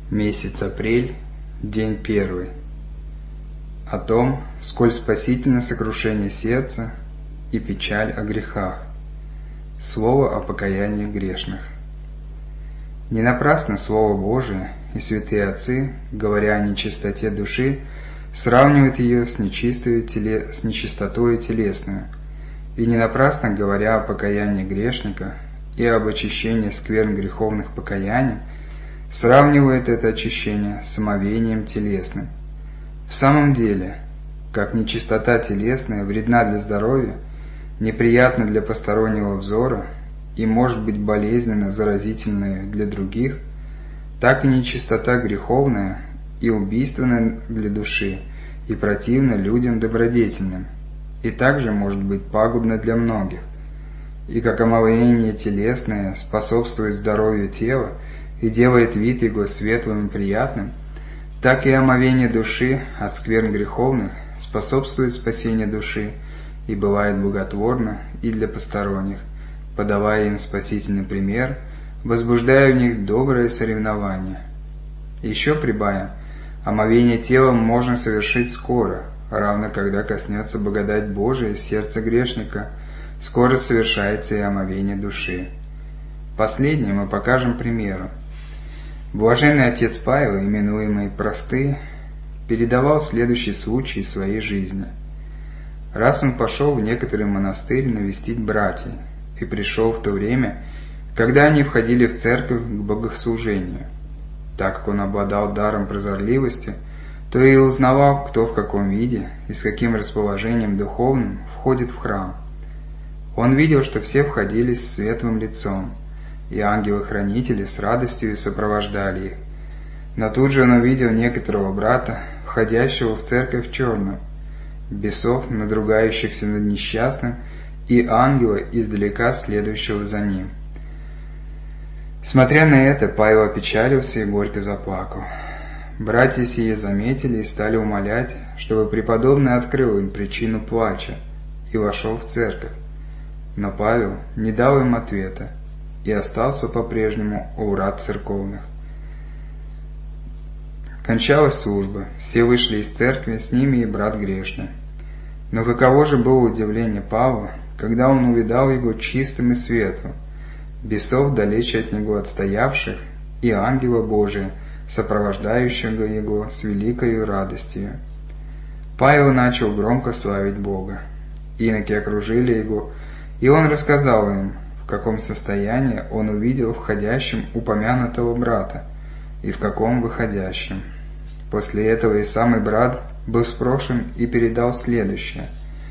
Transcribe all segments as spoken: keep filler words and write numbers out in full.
Месяц апрель, день первый. О том, сколь спасительно сокрушение сердца и печаль о грехах. Слово о покаянии грешных. Не напрасно Слово Божие и святые отцы, говоря о нечистоте души, сравнивают ее с, теле... с нечистотой телесную, и не напрасно, говоря о покаянии грешника и об очищении скверн греховных покаянием, сравнивает это очищение с омовением телесным. В самом деле, как нечистота телесная вредна для здоровья, неприятна для постороннего взора и может быть болезненно заразительной для других, так и нечистота греховная и убийственная для души и противна людям добродетельным, и также может быть пагубна для многих. И как омовение телесное способствует здоровью тела и делает вид его светлым и приятным, так и омовение души от скверн греховных способствует спасению души и бывает благотворно и для посторонних, подавая им спасительный пример, возбуждая в них доброе соревнование. Еще прибавим, омовение телом можно совершить скоро, равно когда коснется благодать Божия сердца грешника, скоро совершается и омовение души. Последнее мы покажем примером. Блаженный отец Павел, именуемый Простый, передавал следующий случай из своей жизни. Раз он пошел в некоторый монастырь навестить братьев, и пришел в то время, когда они входили в церковь к богослужению. Так как он обладал даром прозорливости, то и узнавал, кто в каком виде и с каким расположением духовным входит в храм. Он видел, что все входили с светлым лицом, и ангелы-хранители с радостью сопровождали их. Но тут же он увидел некоторого брата, входящего в церковь в черном, бесов, надругающихся над несчастным, и ангела, издалека следующего за ним. Смотря на это, Павел опечалился и горько заплакал. Братья сие заметили и стали умолять, чтобы преподобный открыл им причину плача, и вошел в церковь. Но Павел не дал им ответа, и остался по-прежнему у врат церковных. Кончалась служба, все вышли из церкви, с ними и брат грешный. Но каково же было удивление Павла, когда он увидал его чистым и светлым, бесов далече от него отстоявших, и ангела Божия, сопровождающего его с великою радостью. Павел начал громко славить Бога. Иноки окружили его, и он рассказал им, в каком состоянии он увидел входящим упомянутого брата, и в каком выходящем. После этого и самый брат был спрошен и передал следующее: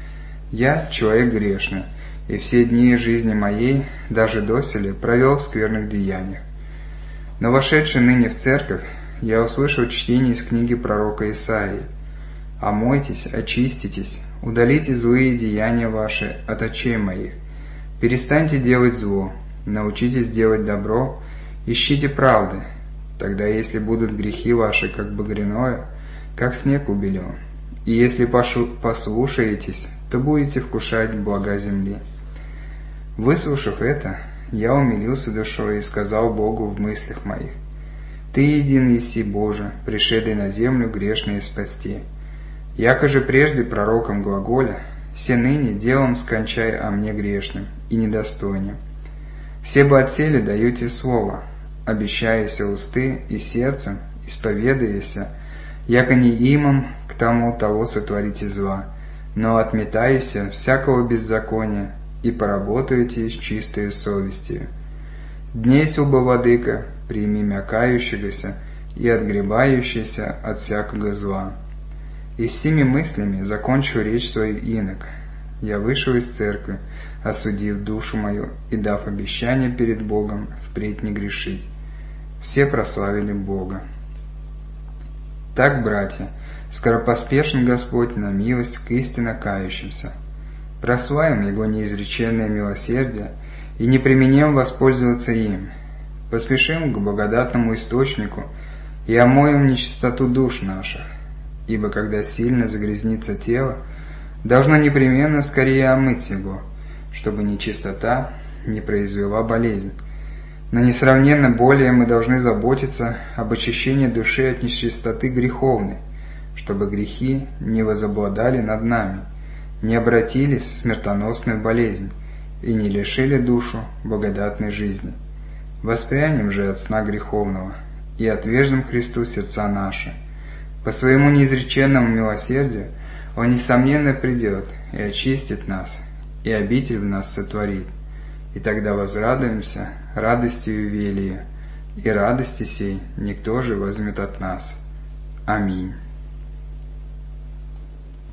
«Я человек грешный, и все дни жизни моей, даже доселе, провел в скверных деяниях. Но вошедший ныне в церковь, я услышал чтение из книги пророка Исаии: «Омойтесь, очиститесь, удалите злые деяния ваши от очей моих, перестаньте делать зло, научитесь делать добро, ищите правды, тогда если будут грехи ваши как багряное, как снег убелен, и если послушаетесь, то будете вкушать блага земли». Выслушав это, я умилился душой и сказал Богу в мыслях моих: «Ты един еси, Боже, пришедший на землю грешные спасти. Яко же прежде пророком глаголя, все ныне делом скончай о мне грешным и недостойным. Все бы отсели даете слово, обещаяся усты и сердцем, исповедаяся, яко не имам к тому того сотворите зла, но отметаеся всякого беззакония и поработаете с чистою совестью. Дней суба, владыка, прими мя кающегося и отгребающийся от всякого зла». И с сими мыслями закончил речь свою инок. Я вышел из церкви, осудив душу мою и дав обещание перед Богом впредь не грешить. Все прославили Бога. Так, братья, скоропоспешен Господь на милость к истинно кающимся. Прославим Его неизреченное милосердие и не применем воспользоваться им. Поспешим к благодатному источнику и омоем нечистоту душ наших, ибо когда сильно загрязнится тело, должно непременно скорее омыть его, чтобы нечистота не произвела болезнь. Но несравненно более мы должны заботиться об очищении души от нечистоты греховной, чтобы грехи не возобладали над нами, не обратились в смертоносную болезнь и не лишили душу благодатной жизни. Воспрянем же от сна греховного и отвержем Христу сердца наши. По своему неизреченному милосердию Он, несомненно, придет и очистит нас, и обитель в нас сотворит. И тогда возрадуемся радостью велия, и радости сей никто же возьмет от нас. Аминь.